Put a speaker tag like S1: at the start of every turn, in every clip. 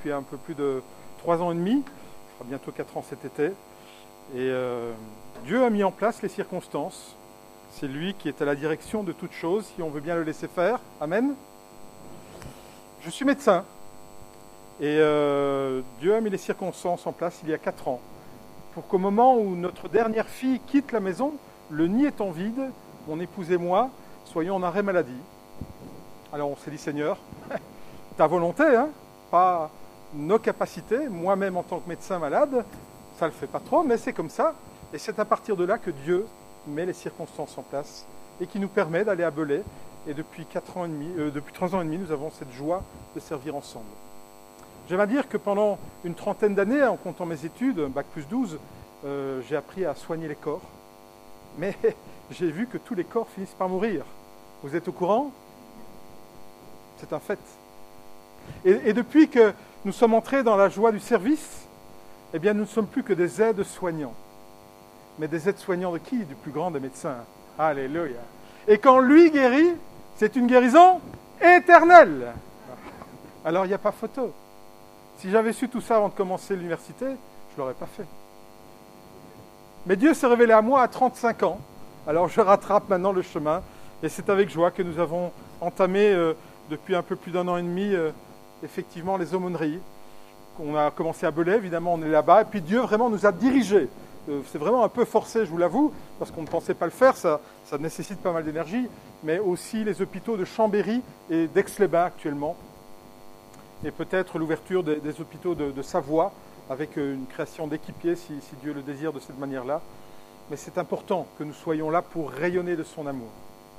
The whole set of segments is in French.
S1: depuis un peu plus de 3 ans et demi, ça fera bientôt 4 ans cet été. Et Dieu a mis en place les circonstances. C'est lui qui est à la direction de toutes choses, si on veut bien le laisser faire. Amen. Je suis médecin. Et Dieu a mis les circonstances en place il y a 4 ans. Pour qu'au moment où notre dernière fille quitte la maison, le nid étant vide, mon épouse et moi soyons en arrêt maladie. Alors on s'est dit, Seigneur, ta volonté, hein, pas nos capacités. Moi-même en tant que médecin malade, ça ne le fait pas trop, mais c'est comme ça. Et c'est à partir de là que Dieu met les circonstances en place et qui nous permet d'aller à Belay. Et depuis 3 ans et demi, nous avons cette joie de servir ensemble. J'aime à dire que pendant une trentaine d'années, en comptant mes études, Bac plus 12, j'ai appris à soigner les corps. Mais j'ai vu que tous les corps finissent par mourir. Vous êtes au courant ? C'est un fait. Et depuis que nous sommes entrés dans la joie du service, eh bien, nous ne sommes plus que des aides-soignants. Mais des aides-soignants de qui ? Du plus grand des médecins. Alléluia. Et quand lui guérit, c'est une guérison éternelle. Alors, il n'y a pas photo. Si j'avais su tout ça avant de commencer l'université, je ne l'aurais pas fait. Mais Dieu s'est révélé à moi à 35 ans. Alors, je rattrape maintenant le chemin. Et c'est avec joie que nous avons entamé, depuis un peu plus d'1 an et demi, effectivement, les aumôneries. On a commencé à Belay, évidemment, on est là-bas. Et puis Dieu vraiment nous a dirigés. C'est vraiment un peu forcé, je vous l'avoue, parce qu'on ne pensait pas le faire, ça nécessite pas mal d'énergie, mais aussi les hôpitaux de Chambéry et d'Aix-les-Bains actuellement, et peut-être l'ouverture des hôpitaux de Savoie, avec une création d'équipiers, si Dieu le désire de cette manière-là. Mais c'est important que nous soyons là pour rayonner de son amour.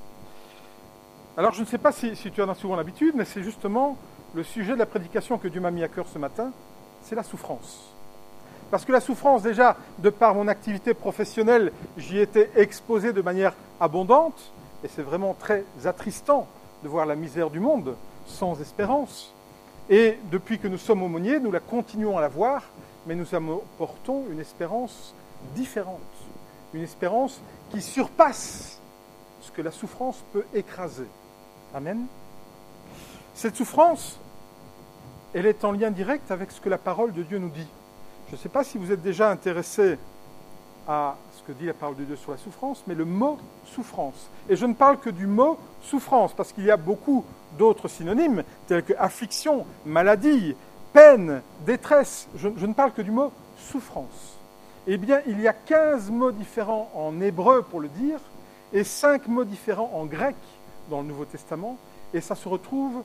S1: Alors je ne sais pas si tu en as souvent l'habitude, mais c'est justement le sujet de la prédication que Dieu m'a mis à cœur ce matin, c'est la souffrance. Parce que la souffrance, déjà, de par mon activité professionnelle, j'y étais exposé de manière abondante, et c'est vraiment très attristant de voir la misère du monde, sans espérance. Et depuis que nous sommes aumôniers, nous la continuons à la voir, mais nous apportons une espérance différente, une espérance qui surpasse ce que la souffrance peut écraser. Amen. Cette souffrance, elle est en lien direct avec ce que la parole de Dieu nous dit. Je ne sais pas si vous êtes déjà intéressé à ce que dit la parole de Dieu sur la souffrance, mais le mot souffrance. Et je ne parle que du mot souffrance, parce qu'il y a beaucoup d'autres synonymes, tels que affliction, maladie, peine, détresse. Je ne parle que du mot souffrance. Eh bien, il y a 15 mots différents en hébreu pour le dire, et 5 mots différents en grec dans le Nouveau Testament, et ça se retrouve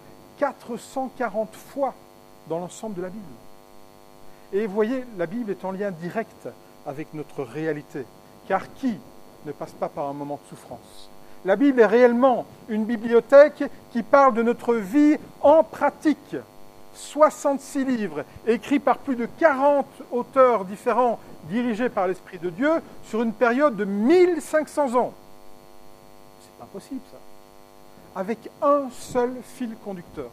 S1: 440 fois dans l'ensemble de la Bible. Et vous voyez, la Bible est en lien direct avec notre réalité. Car qui ne passe pas par un moment de souffrance ? La Bible est réellement une bibliothèque qui parle de notre vie en pratique. 66 livres, écrits par plus de 40 auteurs différents, dirigés par l'Esprit de Dieu, sur une période de 1500 ans. C'est pas possible, ça. Avec un seul fil conducteur.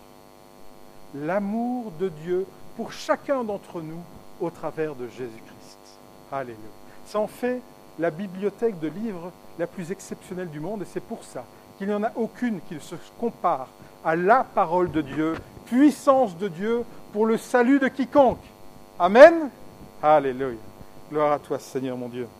S1: L'amour de Dieu pour chacun d'entre nous au travers de Jésus-Christ. Alléluia. Ça en fait la bibliothèque de livres la plus exceptionnelle du monde, et c'est pour ça qu'il n'y en a aucune qui se compare à la parole de Dieu, puissance de Dieu pour le salut de quiconque. Amen. Alléluia. Gloire à toi, Seigneur mon Dieu.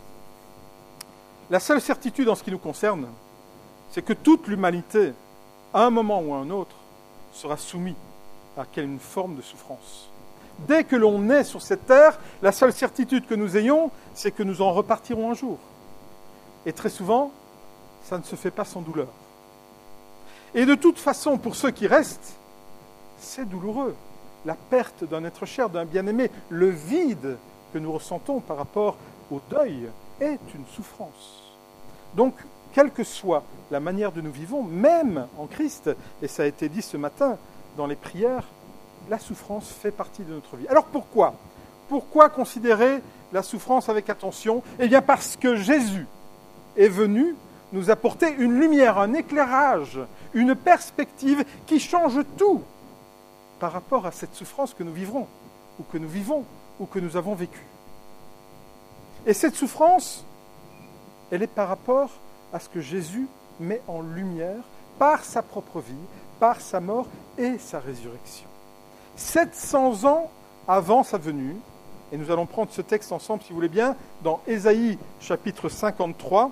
S1: La seule certitude en ce qui nous concerne, c'est que toute l'humanité, à un moment ou à un autre, sera soumise à une forme de souffrance. Dès que l'on est sur cette terre, la seule certitude que nous ayons, c'est que nous en repartirons un jour. Et très souvent, ça ne se fait pas sans douleur. Et de toute façon, pour ceux qui restent, c'est douloureux. La perte d'un être cher, d'un bien-aimé, le vide que nous ressentons par rapport au deuil est une souffrance. Donc, quelle que soit la manière de nous vivons, même en Christ, et ça a été dit ce matin dans les prières, la souffrance fait partie de notre vie. Alors pourquoi ? Pourquoi considérer la souffrance avec attention ? Eh bien parce que Jésus est venu nous apporter une lumière, un éclairage, une perspective qui change tout par rapport à cette souffrance que nous vivrons, ou que nous vivons, ou que nous avons vécue. Et cette souffrance, elle est par rapport à ce que Jésus met en lumière par sa propre vie, par sa mort et sa résurrection. 700 ans avant sa venue. Et nous allons prendre ce texte ensemble, si vous voulez bien, dans Ésaïe chapitre 53,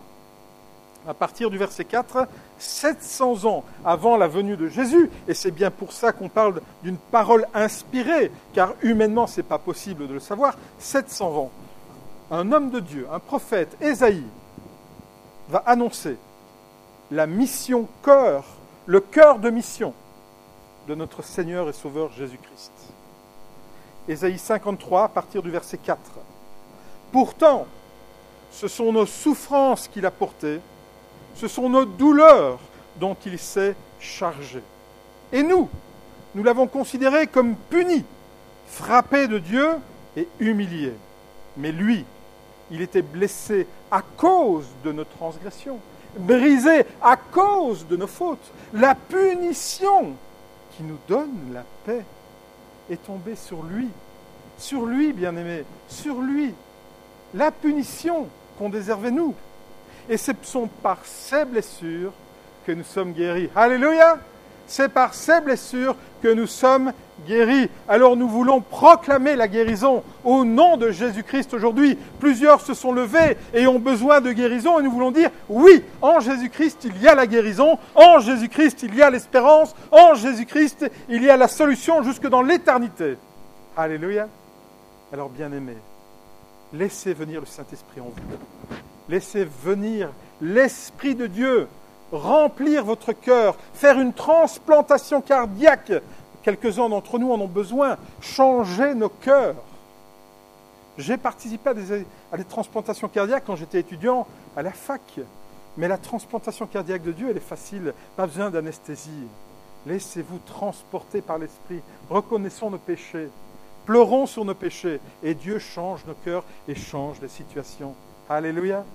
S1: à partir du verset 4, 700 ans avant la venue de Jésus, et c'est bien pour ça qu'on parle d'une parole inspirée, car humainement, ce n'est pas possible de le savoir, 700 ans. Un homme de Dieu, un prophète, Ésaïe, va annoncer la mission cœur, le cœur de mission de notre Seigneur et Sauveur Jésus-Christ. Ésaïe 53, à partir du verset 4. Pourtant, ce sont nos souffrances qu'il a portées, ce sont nos douleurs dont il s'est chargé. Et nous l'avons considéré comme puni, frappé de Dieu et humilié. Mais lui, il était blessé à cause de nos transgressions, brisé à cause de nos fautes. La punition qui nous donne la paix est tombée sur lui, bien-aimé, sur lui. La punition qu'on déservait nous. Et ce sont par ces blessures que nous sommes guéris. Alléluia! C'est par ces blessures que nous sommes guéris. Alors nous voulons proclamer la guérison au nom de Jésus-Christ aujourd'hui. Plusieurs se sont levés et ont besoin de guérison et nous voulons dire oui, en Jésus-Christ il y a la guérison, en Jésus-Christ il y a l'espérance, en Jésus-Christ il y a la solution jusque dans l'éternité. Alléluia! Alors bien-aimés, laissez venir le Saint-Esprit en vous. Laissez venir l'Esprit de Dieu remplir votre cœur, faire une transplantation cardiaque. Quelques-uns d'entre nous en ont besoin. Changer nos cœurs. J'ai participé à des transplantations cardiaques quand j'étais étudiant à la fac. Mais la transplantation cardiaque de Dieu, elle est facile. Pas besoin d'anesthésie. Laissez-vous transporter par l'Esprit. Reconnaissons nos péchés. Pleurons sur nos péchés. Et Dieu change nos cœurs et change les situations. Alléluia.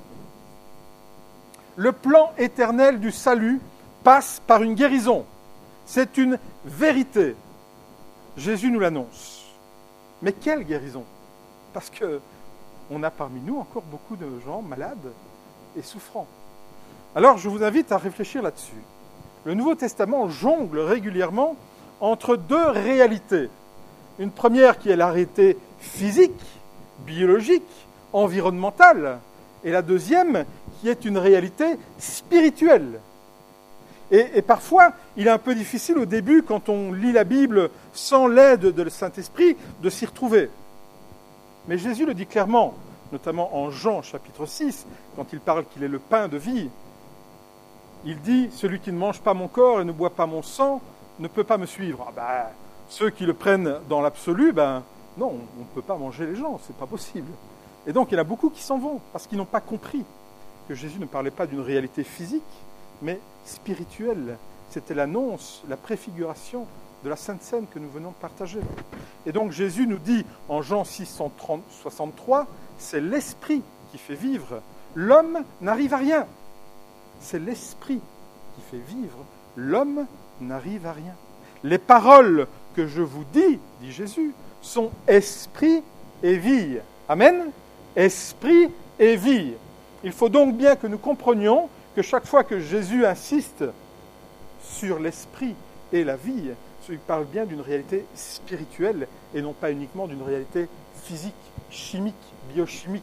S1: Le plan éternel du salut passe par une guérison. C'est une vérité. Jésus nous l'annonce. Mais quelle guérison? Parce qu'on a parmi nous encore beaucoup de gens malades et souffrants. Alors je vous invite à réfléchir là-dessus. Le Nouveau Testament jongle régulièrement entre deux réalités. Une première qui est la réalité physique, biologique, environnementale, et la deuxième qui est une réalité spirituelle. Et parfois, il est un peu difficile au début, quand on lit la Bible sans l'aide de le Saint-Esprit, de s'y retrouver. Mais Jésus le dit clairement, notamment en Jean chapitre 6, quand il parle qu'il est le pain de vie. Il dit « Celui qui ne mange pas mon corps et ne boit pas mon sang ne peut pas me suivre. » Ceux qui le prennent dans l'absolu, non, on ne peut pas manger les gens, c'est pas possible. Et donc, il y en a beaucoup qui s'en vont, parce qu'ils n'ont pas compris que Jésus ne parlait pas d'une réalité physique, mais spirituelle. C'était l'annonce, la préfiguration de la Sainte Seine que nous venons de partager. Et donc, Jésus nous dit, en Jean 6, 63, c'est l'Esprit qui fait vivre. L'homme n'arrive à rien. C'est l'Esprit qui fait vivre. L'homme n'arrive à rien. Les paroles que je vous dis, dit Jésus, sont esprit et vie. Amen. Esprit et vie. Il faut donc bien que nous comprenions que chaque fois que Jésus insiste sur l'esprit et la vie, il parle bien d'une réalité spirituelle et non pas uniquement d'une réalité physique, chimique, biochimique.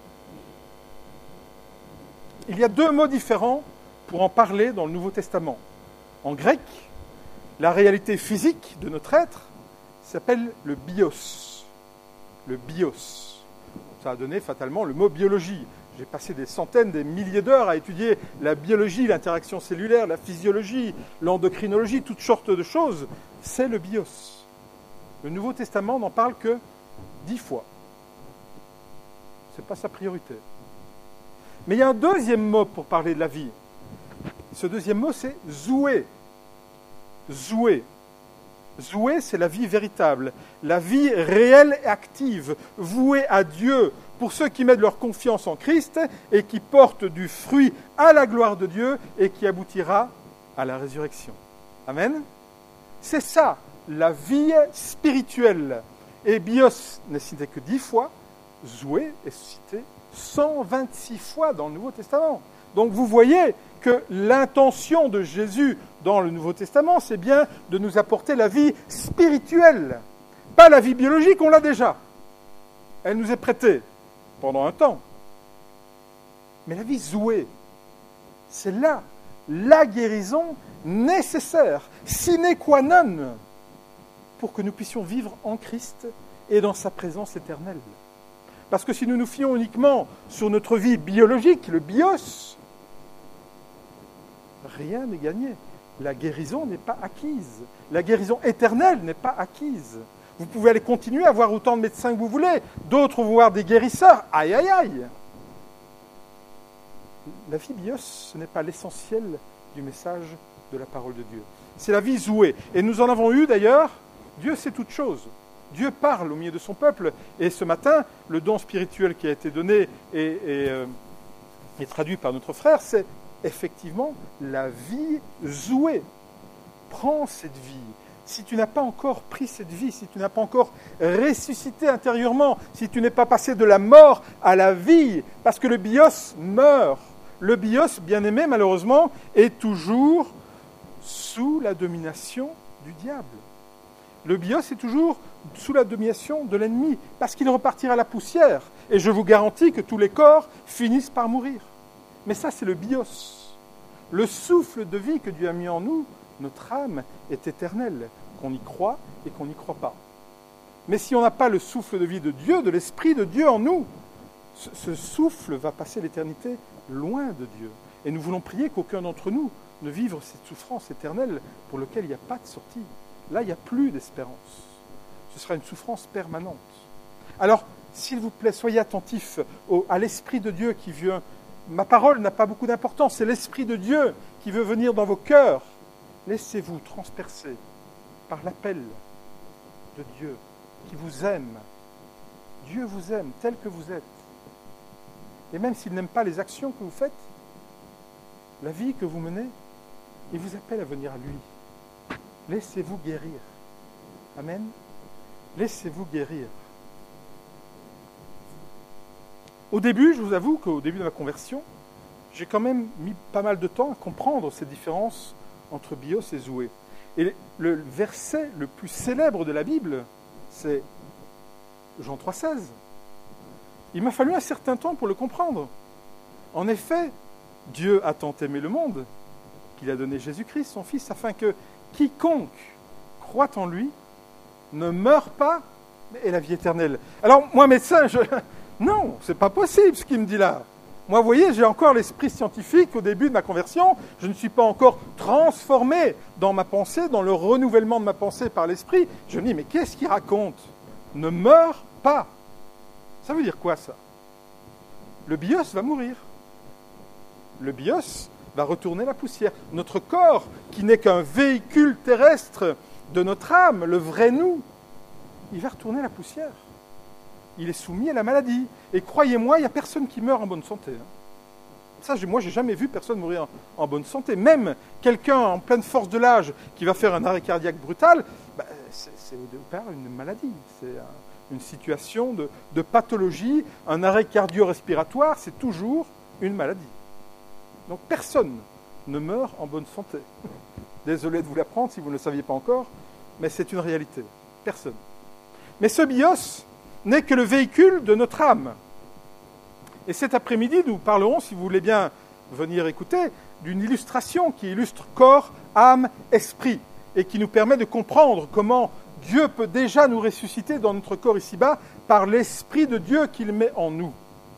S1: Il y a deux mots différents pour en parler dans le Nouveau Testament. En grec, la réalité physique de notre être s'appelle le bios. Le bios. Ça a donné fatalement le mot biologie. J'ai passé des centaines, des milliers d'heures à étudier la biologie, l'interaction cellulaire, la physiologie, l'endocrinologie, toutes sortes de choses. C'est le bios. Le Nouveau Testament n'en parle que 10 fois. Ce n'est pas sa priorité. Mais il y a un deuxième mot pour parler de la vie. Ce deuxième mot, c'est zoué. Zoué. Zoué, c'est la vie véritable, la vie réelle et active, vouée à Dieu, pour ceux qui mettent leur confiance en Christ et qui portent du fruit à la gloire de Dieu et qui aboutira à la résurrection. Amen. C'est ça, la vie spirituelle. Et bios n'est cité que 10 fois, zoué est cité 126 fois dans le Nouveau Testament. Donc vous voyez que l'intention de Jésus dans le Nouveau Testament, c'est bien de nous apporter la vie spirituelle. Pas la vie biologique, on l'a déjà. Elle nous est prêtée pendant un temps. Mais la vie Zoué, c'est là la guérison nécessaire, sine qua non, pour que nous puissions vivre en Christ et dans sa présence éternelle. Parce que si nous nous fions uniquement sur notre vie biologique, le bios, rien n'est gagné. La guérison n'est pas acquise. La guérison éternelle n'est pas acquise. Vous pouvez aller continuer à voir autant de médecins que vous voulez. D'autres vont voir des guérisseurs. Aïe, aïe, aïe. La vie bios, ce n'est pas l'essentiel du message de la parole de Dieu. C'est la vie Zoué. Et nous en avons eu d'ailleurs. Dieu sait toutes choses. Dieu parle au milieu de son peuple. Et ce matin, le don spirituel qui a été donné et traduit par notre frère, c'est effectivement la vie Zoué. Prends cette vie. Si tu n'as pas encore pris cette vie, si tu n'as pas encore ressuscité intérieurement, si tu n'es pas passé de la mort à la vie, parce que le bios meurt. Le bios, bien-aimé, malheureusement, est toujours sous la domination du diable. Le bios est toujours sous la domination de l'ennemi, parce qu'il repartira à la poussière. Et je vous garantis que tous les corps finissent par mourir. Mais ça, c'est le bios. Le souffle de vie que Dieu a mis en nous, notre âme est éternelle, qu'on y croit et qu'on n'y croit pas. Mais si on n'a pas le souffle de vie de Dieu, de l'Esprit de Dieu en nous, ce souffle va passer l'éternité loin de Dieu. Et nous voulons prier qu'aucun d'entre nous ne vive cette souffrance éternelle pour laquelle il n'y a pas de sortie. Là, il n'y a plus d'espérance. Ce sera une souffrance permanente. Alors, s'il vous plaît, soyez attentifs à l'Esprit de Dieu qui vient. Ma parole n'a pas beaucoup d'importance, c'est l'Esprit de Dieu qui veut venir dans vos cœurs. Laissez-vous transpercer par l'appel de Dieu qui vous aime. Dieu vous aime tel que vous êtes. Et même s'il n'aime pas les actions que vous faites, la vie que vous menez, il vous appelle à venir à lui. Laissez-vous guérir. Amen. Laissez-vous guérir. Au début, je vous avoue qu'au début de ma conversion, j'ai quand même mis pas mal de temps à comprendre ces différences entre bios et Zoué. Et le verset le plus célèbre de la Bible, c'est Jean 3,16. Il m'a fallu un certain temps pour le comprendre. En effet, Dieu a tant aimé le monde qu'il a donné Jésus-Christ, son Fils, afin que quiconque croit en lui ne meure pas mais ait la vie éternelle. Alors, moi, médecin, non, c'est pas possible ce qu'il me dit là. Moi, vous voyez, j'ai encore l'esprit scientifique au début de ma conversion. Je ne suis pas encore transformé dans ma pensée, dans le renouvellement de ma pensée par l'esprit. Je me dis, mais qu'est-ce qu'il raconte ? Ne meurs pas. Ça veut dire quoi, ça ? Le bios va mourir. Le bios va retourner la poussière. Notre corps, qui n'est qu'un véhicule terrestre de notre âme, le vrai nous, il va retourner la poussière. Il est soumis à la maladie. Et croyez-moi, il n'y a personne qui meurt en bonne santé. Ça, moi, je n'ai jamais vu personne mourir en bonne santé. Même quelqu'un en pleine force de l'âge qui va faire un arrêt cardiaque brutal, c'est au départ une maladie. C'est une situation de pathologie. Un arrêt cardio-respiratoire, c'est toujours une maladie. Donc personne ne meurt en bonne santé. Désolé de vous l'apprendre si vous ne le saviez pas encore, mais c'est une réalité. Personne. Mais ce bios n'est que le véhicule de notre âme. Et cet après-midi, nous parlerons, si vous voulez bien venir écouter, d'une illustration qui illustre corps, âme, esprit, et qui nous permet de comprendre comment Dieu peut déjà nous ressusciter dans notre corps ici-bas par l'Esprit de Dieu qu'il met en nous.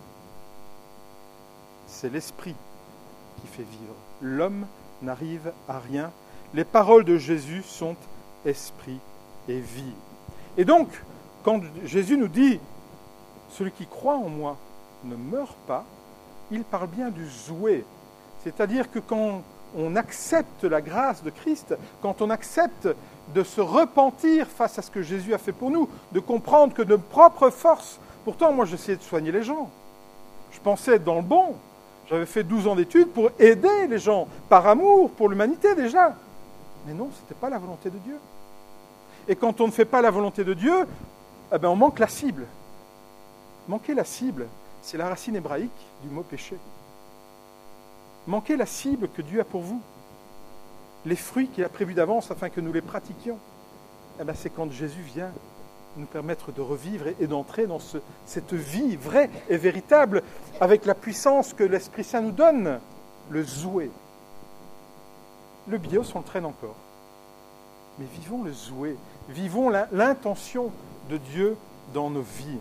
S1: C'est l'Esprit qui fait vivre. L'homme n'arrive à rien. Les paroles de Jésus sont esprit et vie. Et donc, quand Jésus nous dit « Celui qui croit en moi ne meurt pas », il parle bien du Zoué. C'est-à-dire que quand on accepte la grâce de Christ, quand on accepte de se repentir face à ce que Jésus a fait pour nous, de comprendre que de propre force, pourtant moi j'essayais de soigner les gens, je pensais être dans le bon, j'avais fait 12 ans d'études pour aider les gens, par amour, pour l'humanité déjà. Mais non, ce n'était pas la volonté de Dieu. Et quand on ne fait pas la volonté de Dieu, on manque la cible. Manquer la cible, c'est la racine hébraïque du mot péché. manquez la cible que Dieu a pour vous, les fruits qu'il a prévus d'avance afin que nous les pratiquions. Eh bien, c'est quand Jésus vient nous permettre de revivre et d'entrer dans cette vie vraie et véritable avec la puissance que l'Esprit Saint nous donne, le Zoé. Le bios, on le traîne encore. Mais vivons le Zoé, vivons l'intention de Dieu dans nos vies.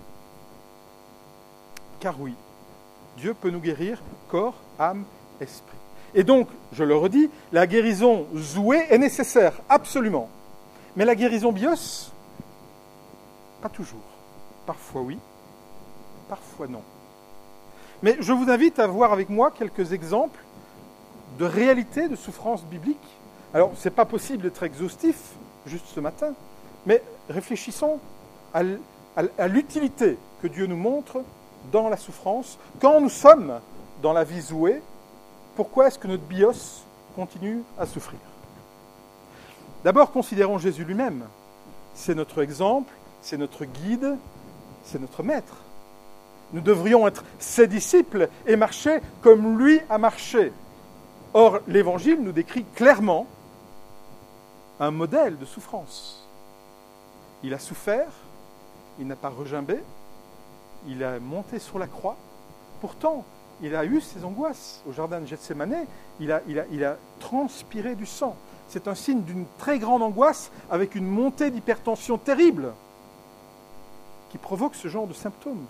S1: Car oui, Dieu peut nous guérir corps, âme, esprit. Et donc, je le redis, la guérison Zoé est nécessaire, absolument. Mais la guérison bios, pas toujours. Parfois oui, parfois non. Mais je vous invite à voir avec moi quelques exemples de réalité de souffrance biblique. Alors, ce n'est pas possible d'être exhaustif, juste ce matin, mais réfléchissons à l'utilité que Dieu nous montre dans la souffrance. Quand nous sommes dans la vie Zoé, pourquoi est-ce que notre bios continue à souffrir ? D'abord, considérons Jésus lui-même. C'est notre exemple, c'est notre guide, c'est notre maître. Nous devrions être ses disciples et marcher comme lui a marché. Or, l'Évangile nous décrit clairement un modèle de souffrance. Il a souffert, il n'a pas regimbé, il a monté sur la croix. Pourtant, il a eu ses angoisses. Au jardin de Gethsémanée, il a transpiré du sang. C'est un signe d'une très grande angoisse avec une montée d'hypertension terrible qui provoque ce genre de symptômes.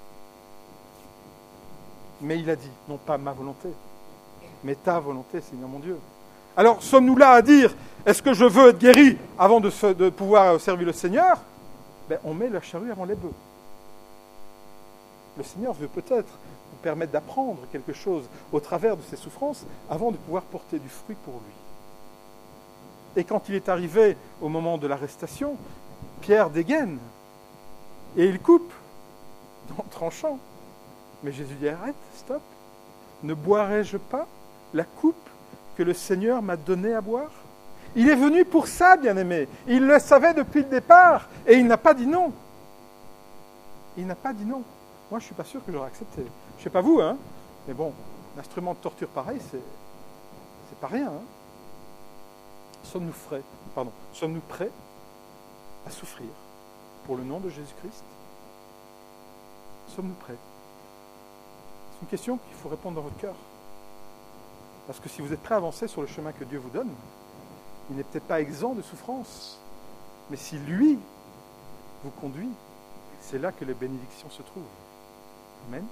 S1: Mais il a dit, non pas ma volonté, mais ta volonté, Seigneur mon Dieu. Alors, sommes-nous là à dire, est-ce que je veux être guéri avant de pouvoir servir le Seigneur ? On met la charrue avant les bœufs. Le Seigneur veut peut-être nous permettre d'apprendre quelque chose au travers de ses souffrances avant de pouvoir porter du fruit pour lui. Et quand il est arrivé au moment de l'arrestation, Pierre dégaine et il coupe dans le tranchant. Mais Jésus dit, arrête, stop, ne boirai-je pas la coupe que le Seigneur m'a donnée à boire ? Il est venu pour ça, bien-aimé. Il le savait depuis le départ et il n'a pas dit non. Il n'a pas dit non. Moi, je ne suis pas sûr que j'aurais accepté. Je ne sais pas vous, hein, mais bon, un instrument de torture pareil, c'est pas rien. Hein. Sommes-nous prêts à souffrir pour le nom de Jésus-Christ ? Sommes-nous prêts ? C'est une question qu'il faut répondre dans votre cœur. Parce que si vous êtes prêt à avancer sur le chemin que Dieu vous donne, il n'est peut-être pas exempt de souffrance. Mais si lui vous conduit, c'est là que les bénédictions se trouvent. Amen.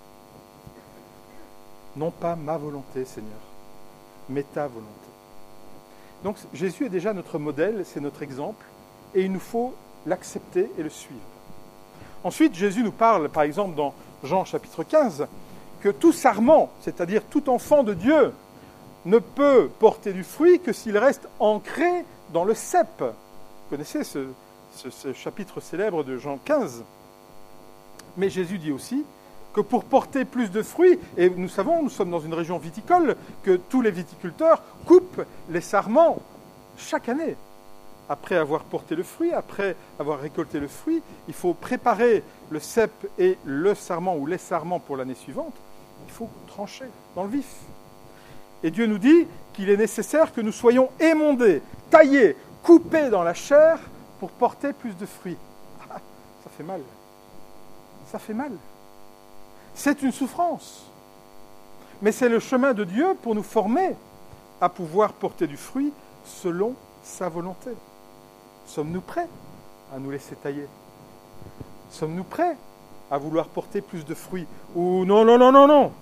S1: Non pas ma volonté, Seigneur, mais ta volonté. Donc Jésus est déjà notre modèle, c'est notre exemple, et il nous faut l'accepter et le suivre. Ensuite, Jésus nous parle, par exemple, dans Jean chapitre 15, que tout sarment, c'est-à-dire tout enfant de Dieu, ne peut porter du fruit que s'il reste ancré dans le cep. Vous connaissez ce chapitre célèbre de Jean 15. Mais Jésus dit aussi que pour porter plus de fruits, et nous savons, nous sommes dans une région viticole, que tous les viticulteurs coupent les sarments chaque année. Après avoir porté le fruit, après avoir récolté le fruit, il faut préparer le cep et le sarment ou les sarments pour l'année suivante. Il faut trancher dans le vif. Et Dieu nous dit qu'il est nécessaire que nous soyons émondés, taillés, coupés dans la chair pour porter plus de fruits. Ah, ça fait mal. Ça fait mal. C'est une souffrance. Mais c'est le chemin de Dieu pour nous former à pouvoir porter du fruit selon sa volonté. Sommes-nous prêts à nous laisser tailler ? Sommes-nous prêts à vouloir porter plus de fruits ? Ou non, non, non, non, non.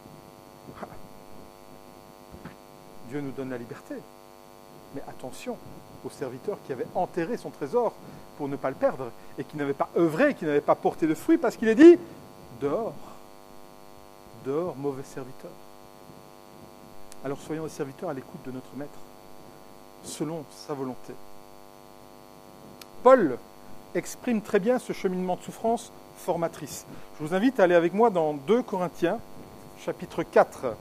S1: Dieu nous donne la liberté. Mais attention au serviteur qui avait enterré son trésor pour ne pas le perdre et qui n'avait pas œuvré, qui n'avait pas porté de fruits parce qu'il est dit « dehors, dehors, mauvais serviteur ». Alors soyons des serviteurs à l'écoute de notre Maître, selon sa volonté. Paul exprime très bien ce cheminement de souffrance formatrice. Je vous invite à aller avec moi dans 2 Corinthiens, chapitre 4.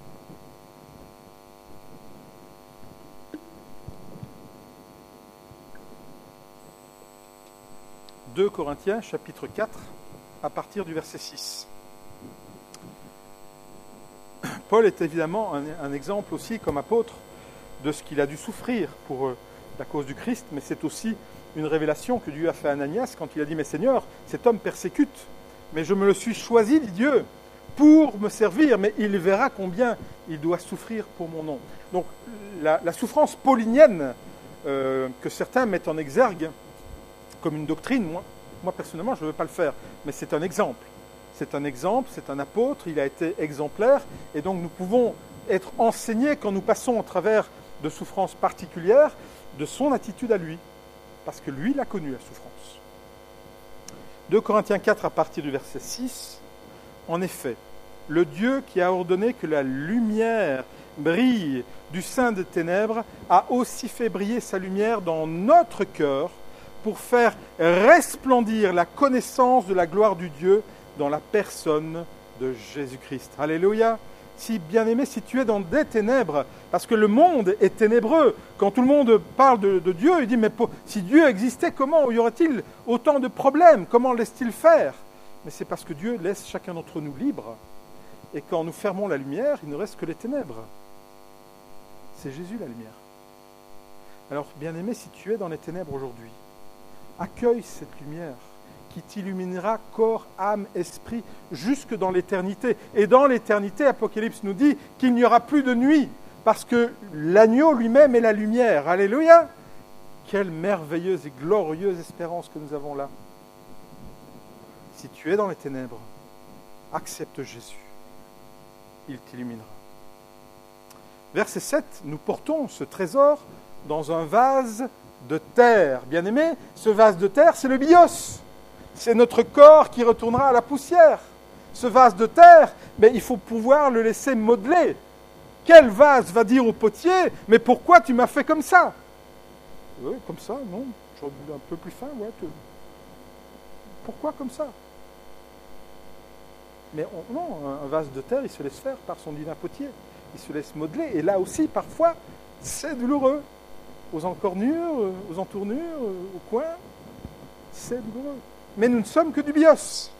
S1: 2 Corinthiens, chapitre 4, à partir du verset 6. Paul est évidemment un exemple aussi comme apôtre de ce qu'il a dû souffrir pour la cause du Christ, mais c'est aussi une révélation que Dieu a fait à Ananias quand il a dit « Mais Seigneur, cet homme persécute, mais je me le suis choisi, dit Dieu, pour me servir, mais il verra combien il doit souffrir pour mon nom. » Donc la souffrance paulinienne que certains mettent en exergue comme une doctrine, moi personnellement je ne veux pas le faire, mais c'est un exemple. C'est un exemple, c'est un apôtre, il a été exemplaire, et donc nous pouvons être enseignés quand nous passons au travers de souffrances particulières, de son attitude à lui, parce que lui, il a connu la souffrance. 2 Corinthiens 4 à partir du verset 6, en effet, le Dieu qui a ordonné que la lumière brille du sein des ténèbres a aussi fait briller sa lumière dans notre cœur pour faire resplendir la connaissance de la gloire du Dieu dans la personne de Jésus-Christ. Alléluia! Si, bien-aimé, si tu es dans des ténèbres, parce que le monde est ténébreux, quand tout le monde parle de Dieu, il dit, mais si Dieu existait, comment y aurait-il autant de problèmes? Comment laisse-t-il faire? Mais c'est parce que Dieu laisse chacun d'entre nous libre. Et quand nous fermons la lumière, il ne reste que les ténèbres. C'est Jésus la lumière. Alors, bien-aimé, si tu es dans les ténèbres aujourd'hui, accueille cette lumière qui t'illuminera corps, âme, esprit, jusque dans l'éternité. Et dans l'éternité, Apocalypse nous dit qu'il n'y aura plus de nuit, parce que l'agneau lui-même est la lumière. Alléluia! Quelle merveilleuse et glorieuse espérance que nous avons là. Si tu es dans les ténèbres, accepte Jésus. Il t'illuminera. Verset 7, nous portons ce trésor dans un vase de terre. Bien-aimé, ce vase de terre, c'est le bios. C'est notre corps qui retournera à la poussière. Ce vase de terre, mais il faut pouvoir le laisser modeler. Quel vase va dire au potier, mais pourquoi tu m'as fait comme ça? Oui, comme ça, non, j'aurais voulu un peu plus fin, ouais. Pourquoi comme ça? Mais non, un vase de terre, il se laisse faire par son divin potier. Il se laisse modeler. Et là aussi, parfois, c'est douloureux. Aux encornures, aux entournures, au coin, c'est douloureux. Mais nous ne sommes que du bios.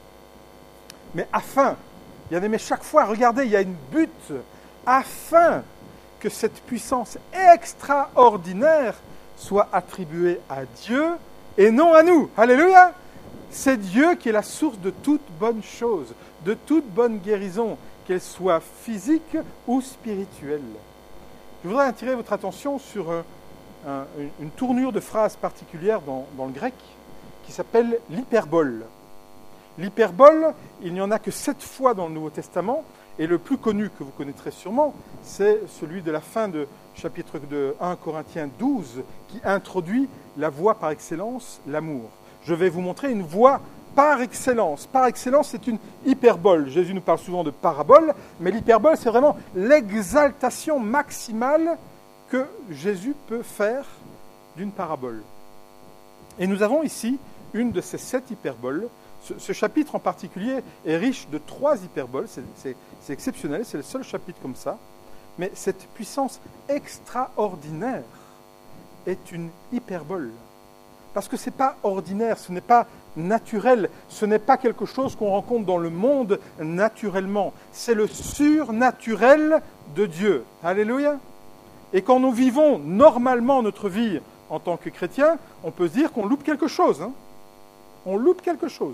S1: Mais afin, bien aimé, chaque fois, regardez, il y a une butte, afin que cette puissance extraordinaire soit attribuée à Dieu et non à nous. Alléluia! C'est Dieu qui est la source de toute bonne chose, de toute bonne guérison, qu'elle soit physique ou spirituelle. Je voudrais attirer votre attention sur une tournure de phrase particulière dans le grec qui s'appelle l'hyperbole. L'hyperbole, il n'y en a que 7 fois dans le Nouveau Testament, et le plus connu que vous connaîtrez sûrement, c'est celui de la fin de chapitre de 1 Corinthiens 12, qui introduit la voie par excellence, l'amour. Je vais vous montrer une voie par excellence. Par excellence, c'est une hyperbole. Jésus nous parle souvent de parabole, mais l'hyperbole, c'est vraiment l'exaltation maximale que Jésus peut faire d'une parabole. Et nous avons ici une de ces 7 hyperboles. Ce chapitre en particulier est riche de 3 hyperboles. C'est exceptionnel, c'est le seul chapitre comme ça. Mais cette puissance extraordinaire est une hyperbole. Parce que ce n'est pas ordinaire, ce n'est pas naturel, ce n'est pas quelque chose qu'on rencontre dans le monde naturellement. C'est le surnaturel de Dieu. Alléluia. Et quand nous vivons normalement notre vie en tant que chrétien, on peut se dire qu'on loupe quelque chose. Hein. On loupe quelque chose.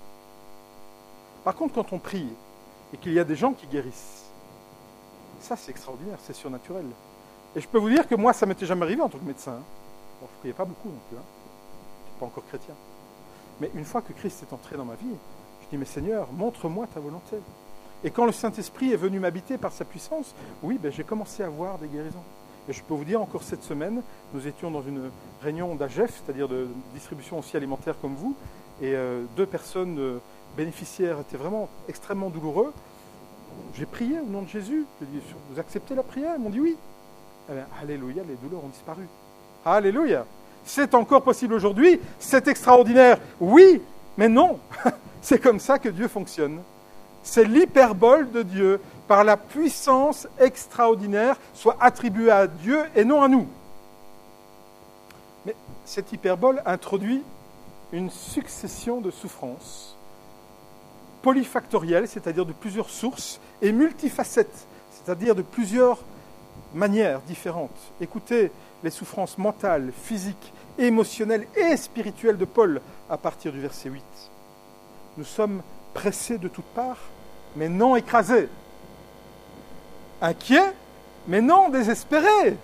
S1: Par contre, quand on prie et qu'il y a des gens qui guérissent, ça c'est extraordinaire, c'est surnaturel. Et je peux vous dire que moi, ça ne m'était jamais arrivé en tant que médecin. Hein. Bon, je ne priais pas beaucoup non plus. Hein. Pas encore chrétien. Mais une fois que Christ est entré dans ma vie, je dis, mais Seigneur, montre-moi ta volonté. Et quand le Saint-Esprit est venu m'habiter par sa puissance, oui, j'ai commencé à voir des guérisons. Et je peux vous dire, encore cette semaine, nous étions dans une réunion d'AGEF, c'est-à-dire de distribution aussi alimentaire comme vous, et 2 personnes bénéficiaires étaient vraiment extrêmement douloureux. J'ai prié au nom de Jésus. J'ai dit, vous acceptez la prière? Ils m'ont dit oui. Eh bien, alléluia, les douleurs ont disparu. Alléluia. C'est encore possible aujourd'hui, c'est extraordinaire. Oui, mais non. C'est comme ça que Dieu fonctionne. C'est l'hyperbole de Dieu, par la puissance extraordinaire, soit attribuée à Dieu et non à nous. Mais cette hyperbole introduit une succession de souffrances polyfactoriel, c'est-à-dire de plusieurs sources, et multifacette, c'est-à-dire de plusieurs manières différentes. Écoutez les souffrances mentales, physiques, émotionnelles et spirituelles de Paul à partir du verset 8. Nous sommes pressés de toutes parts, mais non écrasés. Inquiets, mais non désespérés.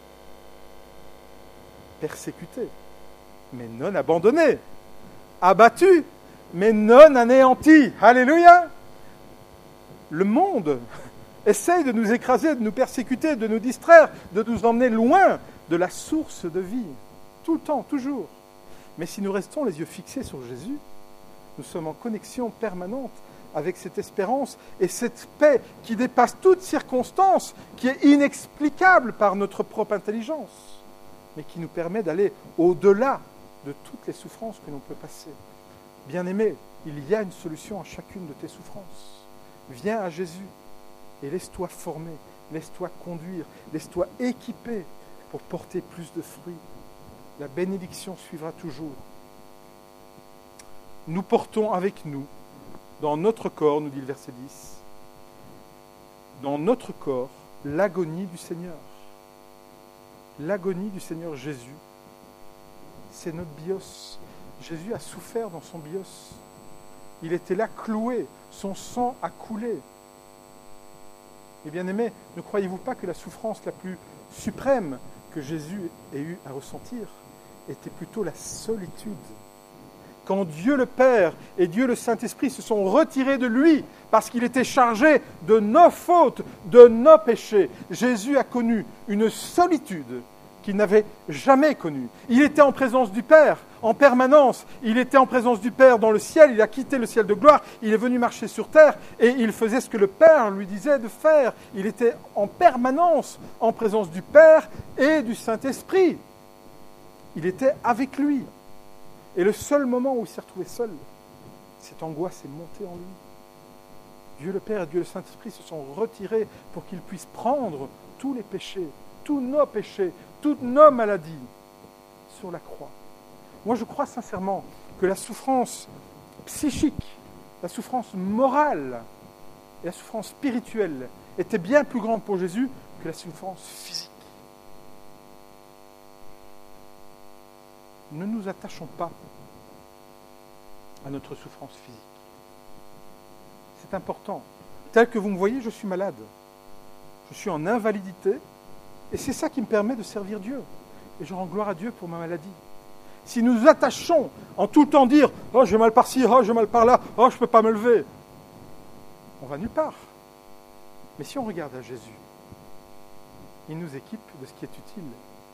S1: Persécutés, mais non abandonnés. Abattus, mais non anéantis. Alléluia! Le monde essaye de nous écraser, de nous persécuter, de nous distraire, de nous emmener loin de la source de vie. Tout le temps, toujours. Mais si nous restons les yeux fixés sur Jésus, nous sommes en connexion permanente avec cette espérance et cette paix qui dépasse toute circonstance, qui est inexplicable par notre propre intelligence, mais qui nous permet d'aller au-delà de toutes les souffrances que l'on peut passer. Bien-aimé, il y a une solution à chacune de tes souffrances. Viens à Jésus et laisse-toi former, laisse-toi conduire, laisse-toi équiper pour porter plus de fruits. La bénédiction suivra toujours. Nous portons avec nous, dans notre corps, nous dit le verset 10, dans notre corps, l'agonie du Seigneur. L'agonie du Seigneur Jésus, c'est notre bios. Jésus a souffert dans son bios. Il était là cloué, son sang a coulé. Et bien aimés, ne croyez-vous pas que la souffrance la plus suprême que Jésus ait eu à ressentir était plutôt la solitude? Quand Dieu le Père et Dieu le Saint-Esprit se sont retirés de lui parce qu'il était chargé de nos fautes, de nos péchés, Jésus a connu une solitude qu'il n'avait jamais connue. Il était en présence du Père en permanence. Il était en présence du Père dans le ciel. Il a quitté le ciel de gloire. Il est venu marcher sur terre et il faisait ce que le Père lui disait de faire. Il était en permanence en présence du Père et du Saint-Esprit. Il était avec lui. Et le seul moment où il s'est retrouvé seul, cette angoisse est montée en lui. Dieu le Père et Dieu le Saint-Esprit se sont retirés pour qu'ils puissent prendre tous les péchés, tous nos péchés, toutes nos maladies sur la croix. Moi, je crois sincèrement que la souffrance psychique, la souffrance morale et la souffrance spirituelle étaient bien plus grandes pour Jésus que la souffrance physique. Ne nous attachons pas à notre souffrance physique. C'est important. Tel que vous me voyez, je suis malade. Je suis en invalidité. Et c'est ça qui me permet de servir Dieu. Et je rends gloire à Dieu pour ma maladie. Si nous nous attachons en tout le temps dire « Oh, j'ai mal par-ci, oh, j'ai mal par-là, oh, je ne peux pas me lever », on va nulle part. Mais si on regarde à Jésus, il nous équipe de ce qui est utile.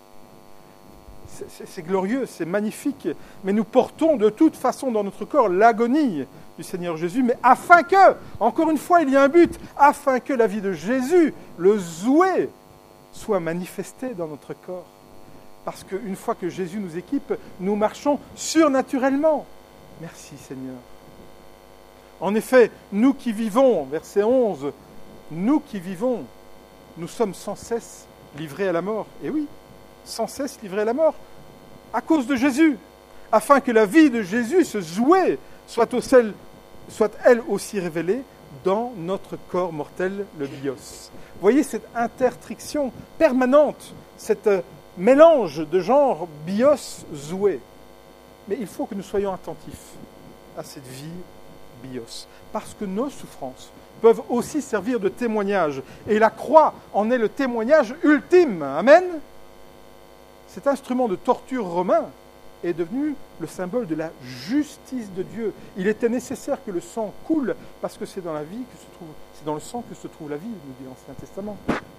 S1: C'est glorieux, c'est magnifique, mais nous portons de toute façon dans notre corps l'agonie du Seigneur Jésus, mais afin que, encore une fois, il y a un but, afin que la vie de Jésus, le Zoé, soit manifestée dans notre corps. Parce qu'une fois que Jésus nous équipe, nous marchons surnaturellement. Merci Seigneur. En effet, nous qui vivons, verset 11, nous qui vivons, nous sommes sans cesse livrés à la mort. Et oui, sans cesse livrés à la mort, à cause de Jésus, afin que la vie de Jésus, ce Zoé, soit elle aussi révélée dans notre corps mortel, le bios. Vous voyez cette intertriction permanente, cette mélange de genre bios-Zoé. Mais il faut que nous soyons attentifs à cette vie bios, parce que nos souffrances peuvent aussi servir de témoignage, et la croix en est le témoignage ultime. Amen. Cet instrument de torture romain est devenu le symbole de la justice de Dieu. Il était nécessaire que le sang coule, parce que c'est dans la vie que se trouve, c'est dans le sang que se trouve la vie, nous dit l'Ancien Testament.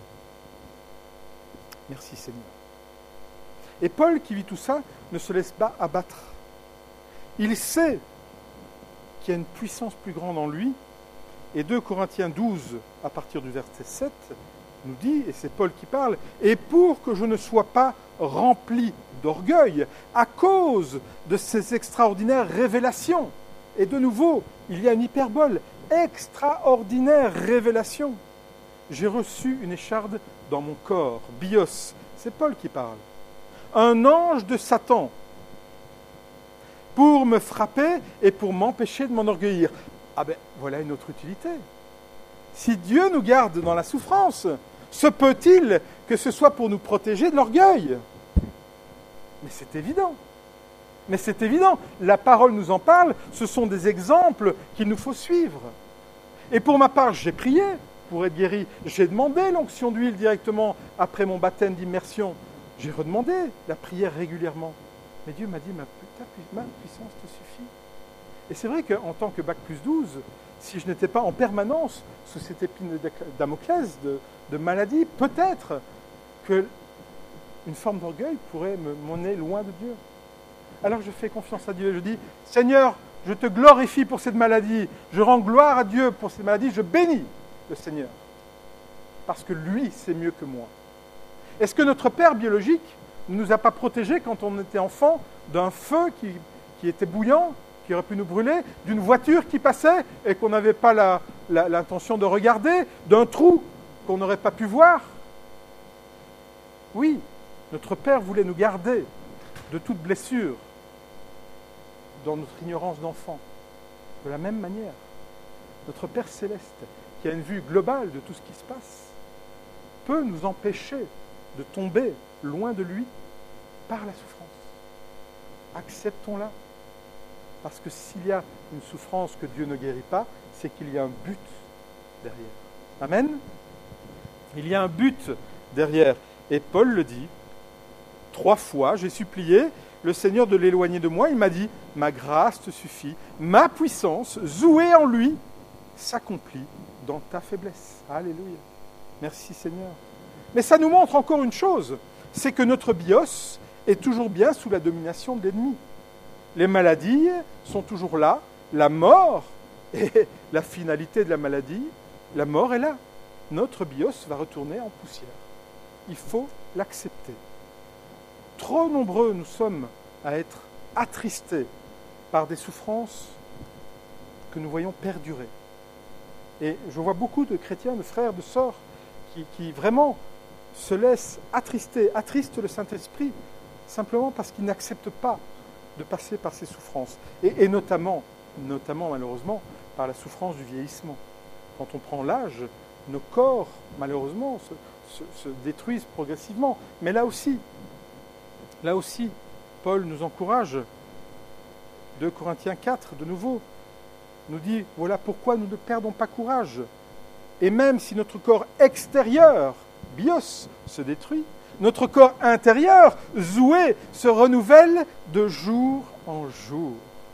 S1: Merci Seigneur. Et Paul, qui vit tout ça, ne se laisse pas abattre. Il sait qu'il y a une puissance plus grande en lui. Et 2 Corinthiens 12, à partir du verset 7, nous dit, et c'est Paul qui parle, « Et pour que je ne sois pas rempli d'orgueil à cause de ces extraordinaires révélations. » Et de nouveau, il y a une hyperbole, extraordinaire révélation. J'ai reçu une écharde dans mon corps, bios, c'est Paul qui parle. Un ange de Satan pour me frapper et pour m'empêcher de m'enorgueillir. Ah ben, voilà une autre utilité. Si Dieu nous garde dans la souffrance, se peut-il que ce soit pour nous protéger de l'orgueil? Mais c'est évident. Mais c'est évident. La parole nous en parle. Ce sont des exemples qu'il nous faut suivre. Et pour ma part, j'ai prié pour être guéri. J'ai demandé l'onction d'huile directement après mon baptême d'immersion. J'ai redemandé la prière régulièrement. Mais Dieu m'a dit, ma puissance te suffit. Et c'est vrai qu'en tant que Bac plus 12, si je n'étais pas en permanence sous cette épine de Damoclès de maladie, peut-être qu'une forme d'orgueil pourrait me mener loin de Dieu. Alors je fais confiance à Dieu et je dis, Seigneur, je te glorifie pour cette maladie, je rends gloire à Dieu pour cette maladie, je bénis le Seigneur. Parce que lui, c'est mieux que moi. Est-ce que notre père biologique ne nous a pas protégés quand on était enfant d'un feu qui était bouillant, qui aurait pu nous brûler, d'une voiture qui passait et qu'on n'avait pas l'intention de regarder, d'un trou qu'on n'aurait pas pu voir? Oui, notre Père voulait nous garder de toute blessure dans notre ignorance d'enfant. De la même manière, notre Père céleste, qui a une vue globale de tout ce qui se passe, peut nous empêcher de tomber loin de lui par la souffrance. Acceptons-la. Parce que s'il y a une souffrance que Dieu ne guérit pas, c'est qu'il y a un but derrière. Amen? Il y a un but derrière. Et Paul le dit, 3 fois, j'ai supplié le Seigneur de l'éloigner de moi. Il m'a dit, ma grâce te suffit, ma puissance, jouée en lui, s'accomplit dans ta faiblesse. Alléluia. Merci Seigneur. Mais ça nous montre encore une chose, c'est que notre bios est toujours bien sous la domination de l'ennemi. Les maladies sont toujours là, la mort est la finalité de la maladie, la mort est là. Notre bios va retourner en poussière. Il faut l'accepter. Trop nombreux nous sommes à être attristés par des souffrances que nous voyons perdurer. Et je vois beaucoup de chrétiens, de frères, de sœurs qui vraiment se laissent attrister, attristent le Saint-Esprit simplement parce qu'ils n'acceptent pas de passer par ces souffrances. Et notamment malheureusement, par la souffrance du vieillissement. Quand on prend l'âge, nos corps, malheureusement, se détruisent progressivement. Mais là aussi, Paul nous encourage. 2 Corinthiens 4, de nouveau, nous dit, voilà pourquoi nous ne perdons pas courage. Et même si notre corps extérieur, bios, se détruit, notre corps intérieur, Zoé, se renouvelle de jour en jour.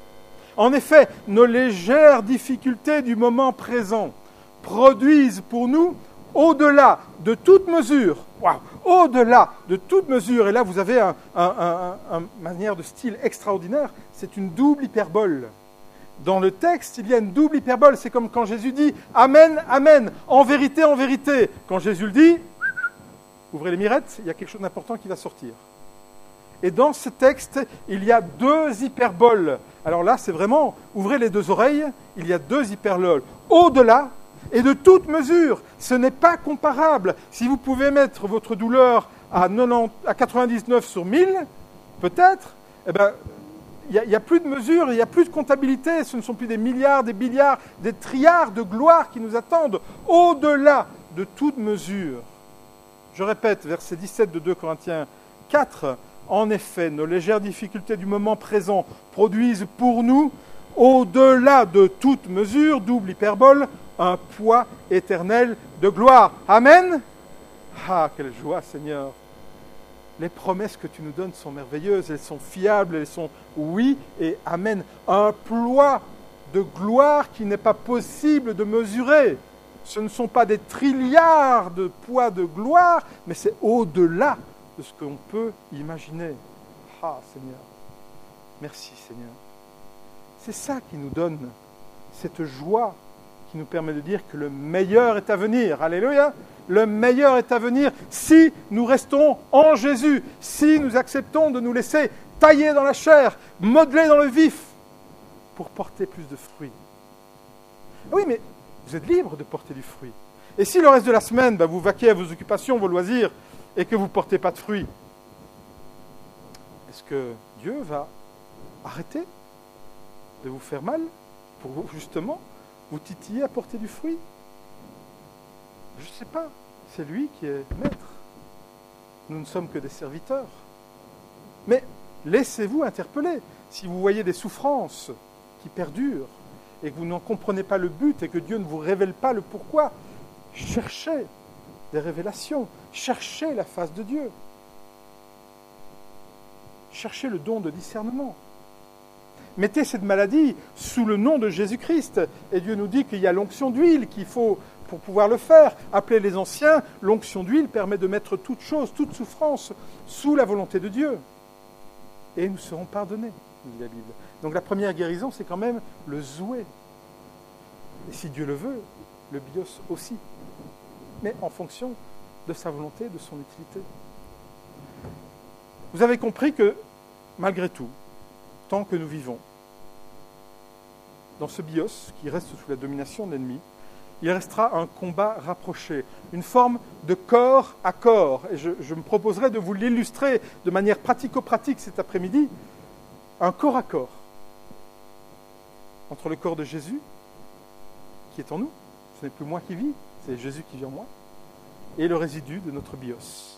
S1: En effet, nos légères difficultés du moment présent produisent pour nous, au-delà de toute mesure, au-delà de toute mesure, et là vous avez une manière de style extraordinaire, c'est une double hyperbole. Dans le texte, il y a une double hyperbole, c'est comme quand Jésus dit « Amen, Amen », en vérité, en vérité. Quand Jésus le dit, ouvrez les mirettes, il y a quelque chose d'important qui va sortir. Et dans ce texte, il y a 2 hyperboles. Alors là, c'est vraiment, ouvrez les 2 oreilles, il y a 2 hyperboles. Au-delà et de toute mesure, ce n'est pas comparable. Si vous pouvez mettre votre douleur à 99 sur 1000, peut-être, eh ben, il n'y a plus de mesure, il n'y a plus de comptabilité. Ce ne sont plus des milliards, des milliards, des trilliards de gloires qui nous attendent. Au-delà de toute mesure. Je répète, verset 17 de 2 Corinthiens 4, « En effet, nos légères difficultés du moment présent produisent pour nous, au-delà de toute mesure, double hyperbole, un poids éternel de gloire. » Amen. Ah, quelle joie, Seigneur. Les promesses que tu nous donnes sont merveilleuses, elles sont fiables, elles sont oui et amen. Un poids de gloire qui n'est pas possible de mesurer. Ce ne sont pas des trilliards de poids de gloire, mais c'est au-delà de ce qu'on peut imaginer. Ah, Seigneur. Merci, Seigneur. C'est ça qui nous donne cette joie qui nous permet de dire que le meilleur est à venir. Alléluia. Le meilleur est à venir si nous restons en Jésus, si nous acceptons de nous laisser tailler dans la chair, modeler dans le vif, pour porter plus de fruits. Oui, mais vous êtes libre de porter du fruit. Et si le reste de la semaine, vous vaquez à vos occupations, vos loisirs, et que vous ne portez pas de fruits, est-ce que Dieu va arrêter de vous faire mal pour justement vous titillez à porter du fruit? Je ne sais pas. C'est lui qui est maître. Nous ne sommes que des serviteurs. Mais laissez-vous interpeller. Si vous voyez des souffrances qui perdurent et que vous n'en comprenez pas le but et que Dieu ne vous révèle pas le pourquoi, cherchez des révélations. Cherchez la face de Dieu. Cherchez le don de discernement. Mettez cette maladie sous le nom de Jésus-Christ. Et Dieu nous dit qu'il y a l'onction d'huile qu'il faut pour pouvoir le faire. Appelez les anciens, l'onction d'huile permet de mettre toute chose, toute souffrance sous la volonté de Dieu. Et nous serons pardonnés, nous dit la Bible. Donc la première guérison, c'est quand même le Zoé. Et si Dieu le veut, le bios aussi. Mais en fonction de sa volonté, de son utilité. Vous avez compris que, malgré tout, tant que nous vivons dans ce bios qui reste sous la domination de l'ennemi, il restera un combat rapproché, une forme de corps à corps. Et je me proposerai de vous l'illustrer de manière pratico-pratique cet après-midi, un corps à corps entre le corps de Jésus, qui est en nous, ce n'est plus moi qui vis, c'est Jésus qui vit en moi, et le résidu de notre bios.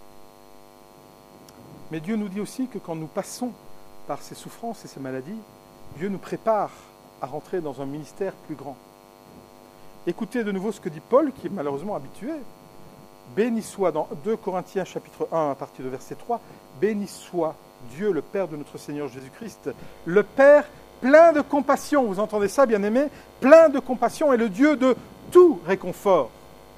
S1: Mais Dieu nous dit aussi que quand nous passons par ces souffrances et ces maladies, Dieu nous prépare à rentrer dans un ministère plus grand. Écoutez de nouveau ce que dit Paul, qui est malheureusement habitué. Béni soit, dans 2 Corinthiens chapitre 1, à partir de verset 3, béni soit Dieu, le Père de notre Seigneur Jésus-Christ, le Père plein de compassion, vous entendez ça, bien-aimés? Plein de compassion et le Dieu de tout réconfort.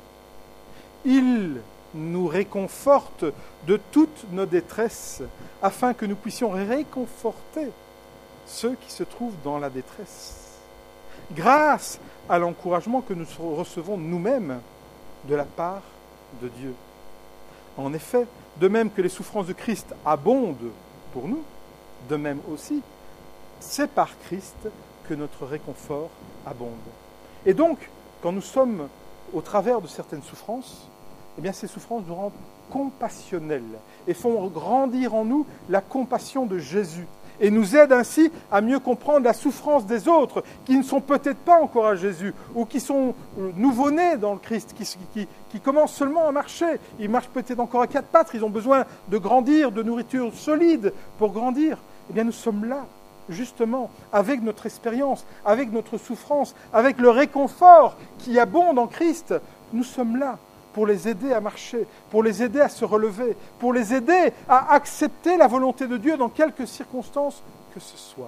S1: Il nous réconforte de toutes nos détresses, afin que nous puissions réconforter ceux qui se trouvent dans la détresse, grâce à l'encouragement que nous recevons nous-mêmes de la part de Dieu. En effet, de même que les souffrances de Christ abondent pour nous, de même aussi, c'est par Christ que notre réconfort abonde. Et donc, quand nous sommes au travers de certaines souffrances, eh bien, ces souffrances nous rendent compassionnels et font grandir en nous la compassion de Jésus et nous aident ainsi à mieux comprendre la souffrance des autres qui ne sont peut-être pas encore à Jésus ou qui sont nouveau-nés dans le Christ, qui commencent seulement à marcher. Ils marchent peut-être encore à quatre pattes, ils ont besoin de grandir, de nourriture solide pour grandir. Eh bien, nous sommes là, justement, avec notre expérience, avec notre souffrance, avec le réconfort qui abonde en Christ. Nous sommes là pour les aider à marcher, pour les aider à se relever, pour les aider à accepter la volonté de Dieu dans quelques circonstances que ce soit.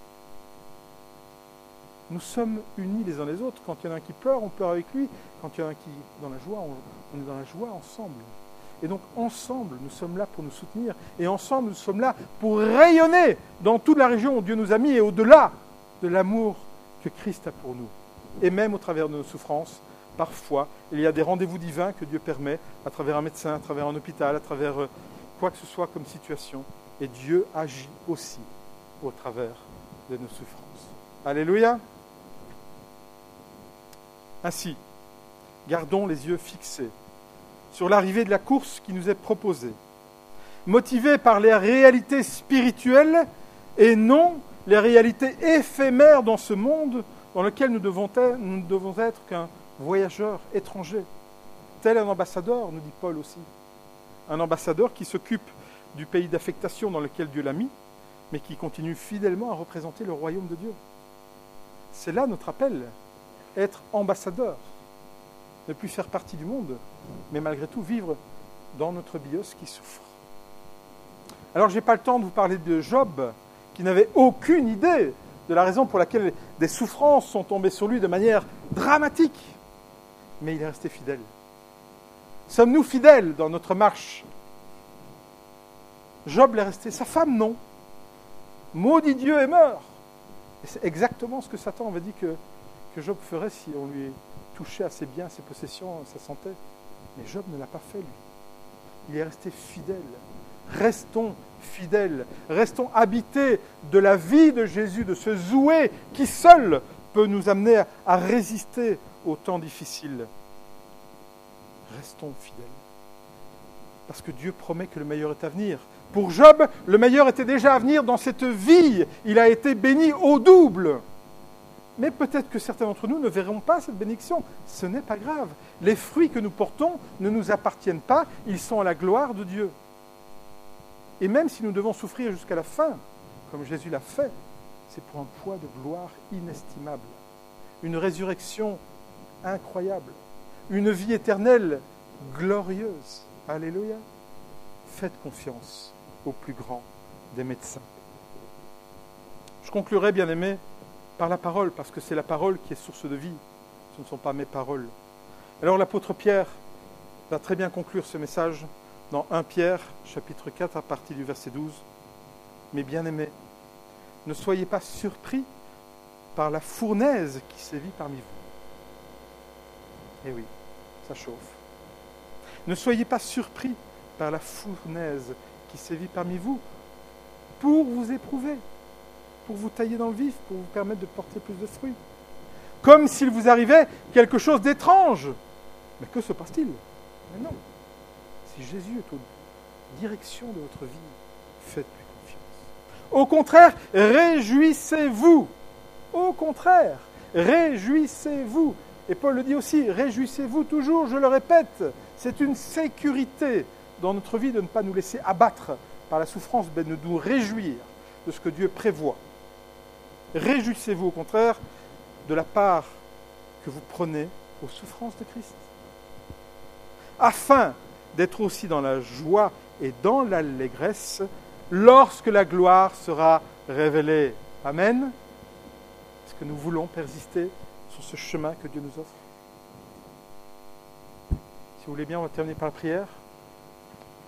S1: Nous sommes unis les uns les autres. Quand il y en a un qui pleure, on pleure avec lui. Quand il y en a un qui est dans la joie, on est dans la joie ensemble. Et donc ensemble, nous sommes là pour nous soutenir. Et ensemble, nous sommes là pour rayonner dans toute la région où Dieu nous a mis et au-delà de l'amour que Christ a pour nous. Et même au travers de nos souffrances, parfois, il y a des rendez-vous divins que Dieu permet à travers un médecin, à travers un hôpital, à travers quoi que ce soit comme situation. Et Dieu agit aussi au travers de nos souffrances. Alléluia. Ainsi, gardons les yeux fixés sur l'arrivée de la course qui nous est proposée, motivés par les réalités spirituelles et non les réalités éphémères dans ce monde dans lequel nous ne devons être qu'un voyageur étranger, tel un ambassadeur, nous dit Paul aussi. Un ambassadeur qui s'occupe du pays d'affectation dans lequel Dieu l'a mis, mais qui continue fidèlement à représenter le royaume de Dieu. C'est là notre appel, être ambassadeur, ne plus faire partie du monde, mais malgré tout vivre dans notre bios qui souffre. Alors je n'ai pas le temps de vous parler de Job, qui n'avait aucune idée de la raison pour laquelle des souffrances sont tombées sur lui de manière dramatique. Mais il est resté fidèle. Sommes-nous fidèles dans notre marche? Job l'est resté, sa femme non. Maudit Dieu et meurt. Et c'est exactement ce que Satan avait dit que Job ferait si on lui touchait à ses biens, à ses possessions, à sa santé. Mais Job ne l'a pas fait, lui. Il est resté fidèle. Restons fidèles. Restons habités de la vie de Jésus, de ce Zoé qui seul peut nous amener à résister aux temps difficiles. Restons fidèles. Parce que Dieu promet que le meilleur est à venir. Pour Job, le meilleur était déjà à venir dans cette vie. Il a été béni au double. Mais peut-être que certains d'entre nous ne verront pas cette bénédiction. Ce n'est pas grave. Les fruits que nous portons ne nous appartiennent pas, ils sont à la gloire de Dieu. Et même si nous devons souffrir jusqu'à la fin, comme Jésus l'a fait, c'est pour un poids de gloire inestimable. Une résurrection incroyable. Une vie éternelle glorieuse. Alléluia. Faites confiance au plus grand des médecins. Je conclurai, bien-aimés, par la parole, parce que c'est la parole qui est source de vie. Ce ne sont pas mes paroles. Alors l'apôtre Pierre va très bien conclure ce message dans 1 Pierre, chapitre 4, à partir du verset 12. Mais bien-aimés, ne soyez pas surpris par la fournaise qui sévit parmi vous. Eh oui, ça chauffe. Ne soyez pas surpris par la fournaise qui sévit parmi vous pour vous éprouver, pour vous tailler dans le vif, pour vous permettre de porter plus de fruits. Comme s'il vous arrivait quelque chose d'étrange. Mais que se passe-t-il? Mais non. Si Jésus est aux directions de votre vie, faites-lui confiance. Au contraire, réjouissez-vous. Au contraire, réjouissez-vous. Et Paul le dit aussi, réjouissez-vous toujours, je le répète. C'est une sécurité dans notre vie de ne pas nous laisser abattre par la souffrance, mais de nous réjouir de ce que Dieu prévoit. Réjouissez-vous au contraire de la part que vous prenez aux souffrances de Christ, afin d'être aussi dans la joie et dans l'allégresse lorsque la gloire sera révélée. Amen. Est-ce que nous voulons persister sur ce chemin que Dieu nous offre? Si vous voulez bien, on va terminer par la prière.